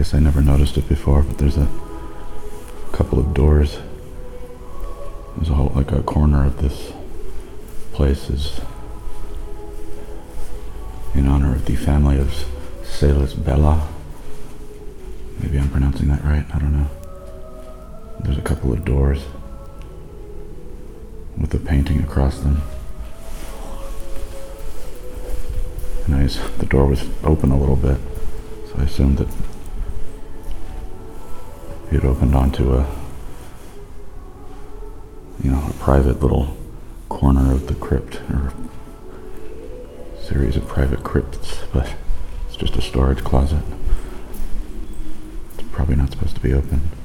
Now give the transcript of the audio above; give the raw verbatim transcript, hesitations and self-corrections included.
guess I never noticed it before, but there's a couple of doors. There's a whole, like a corner of this place is in honor of the family of Salis Bella. Maybe I'm pronouncing that right, I don't know. There's a couple of doors with a painting across them. And I, the door was open a little bit, so I assumed that it opened onto a, you know, a private little corner of the crypt, or a series of private crypts, but it's just a storage closet. It's probably not supposed to be open.